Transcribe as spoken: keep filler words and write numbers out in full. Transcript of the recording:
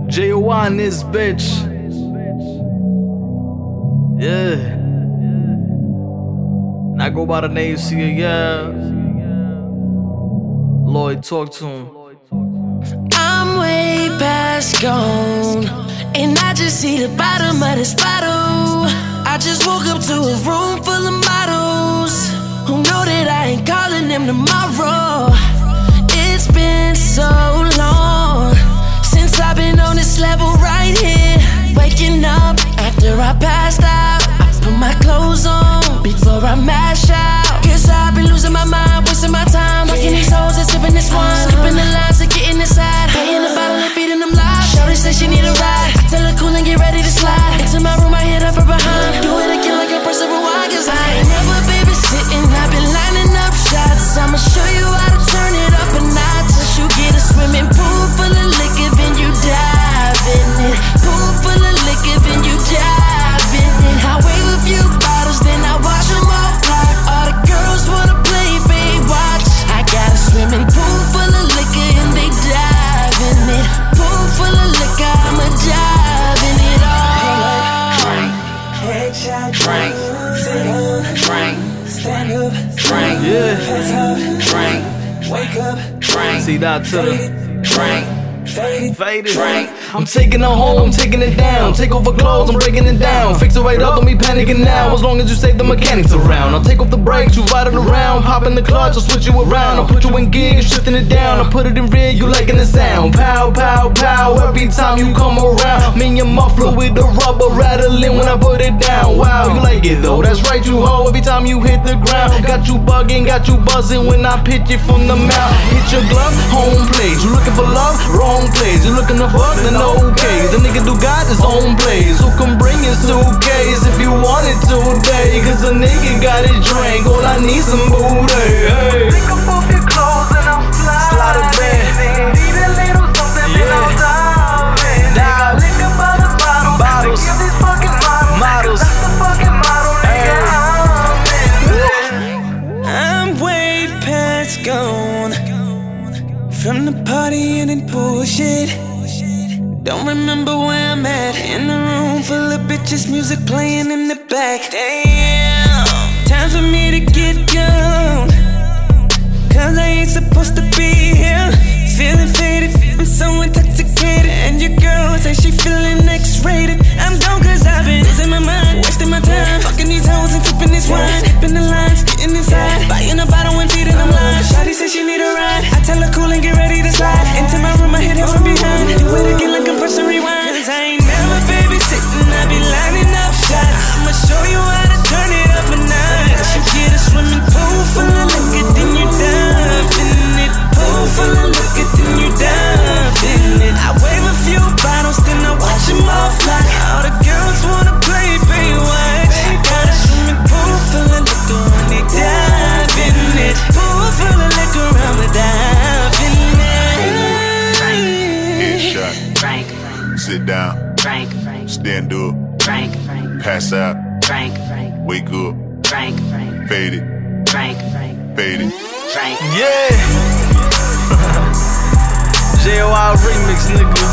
J O Y in this bitch. Yeah. And I go by the name C A, yeah. Lloyd, talk to him. I'm way past gone, and I just see the bottom of this bottle. I just woke up to a room full of models who know that I ain't calling them tomorrow. It's been so long since I've been on this level right here. Waking up after I passed out, I put my clothes on before I mash out. Guess I've been losing my mind, wasting my time, fucking these hoes and sipping this wine, skipping the lines and getting inside, paying the bottle and feeding them lies. Shorty say she need a ride, I tell her cool and get ready to slide into my room. I hit her from behind, do it again like a person rewind. Cause I ain't never babysitting, I've been lining up shots. I'ma show you how to turn it up a notch. Once you get a swimming pool full of liquor, then you dive in it. Pool full of liquor, then you dive in it. I wave a few bottles, then I watch them all fly. All the girls wanna play, babe, watch. I got a swimming pool full of liquor and they dive in it. Pool full of liquor, I'ma dive in it all. Drink, headshot, drink, drink, stand up, drink, Yeah. drink, wake up, drink, See that to the drink, faded. drink. I'm taking her home, I'm taking it down. Take off her clothes, I'm breaking it down. Fix it right up, don't be panicking now. As long as you save the mechanics around. I'll take off the brakes, you ride it around. Pop in the clutch, I'll switch you around. I'll put you in gear, you shifting it down. I'll put it in rear, you liking the sound. Pow, pow, pow, every time you come around. Me and your muffler with the rubber rattling when I put it down. Wow, you like it though, that's right you ho. Every time you hit the ground, got you bugging, got you buzzing when I pitch it from the mouth. Hit your glove, home place. You looking for love, wrong place. You looking to fuck, then okay. The nigga do got his own place. Who can bring his suitcase if you want it today? Cause a nigga got his drink, all I need some booty. Hey. Pick up off your clothes and I'm sliding. Slide it back. Need a little something, then I'll dive in. Dive. Liquor by the bottle. Bottles. Give these fucking models. Models. That's the fucking model, nigga. I'm in. I'm way past gone from the party and it bullshit. Don't remember where I'm at. In a room full of bitches, music playing in the back. Damn, time for me to get gone, cause I ain't supposed to be here. Feeling faded, I'm so intoxicated. And your girl say she feeling X-rated. I'm gone cause I've been losing my mind, wasting my time, fucking these hoes and sipping this wine, skipping the lines, getting inside, buying a bottle and feeding them lines. Shawty say she need a ride, I tell her cool and get ready to slide into my room, I hit her from behind, do it again like I'm pressing rewind. Cause I ain't never babysitting, I be lining up shots. I'ma show you how to turn it up a notch. You get a swimming pool full of liquor, then you dive in it. Pool full of liquor, then you dive in it. I wave a few bottles, then I watch them all fly. All the girls wanna play, pay watch. I got a swimming pool full of liquor, and they dive in it. Pool full of liquor, I'ma dive in it. Headshot. Drink, Sit down. drink, Stand up. drink, Pass out. drink, Wake up. drink, Fade it. drink, Fade it. drink. Yeah. J O Y remix, nigga.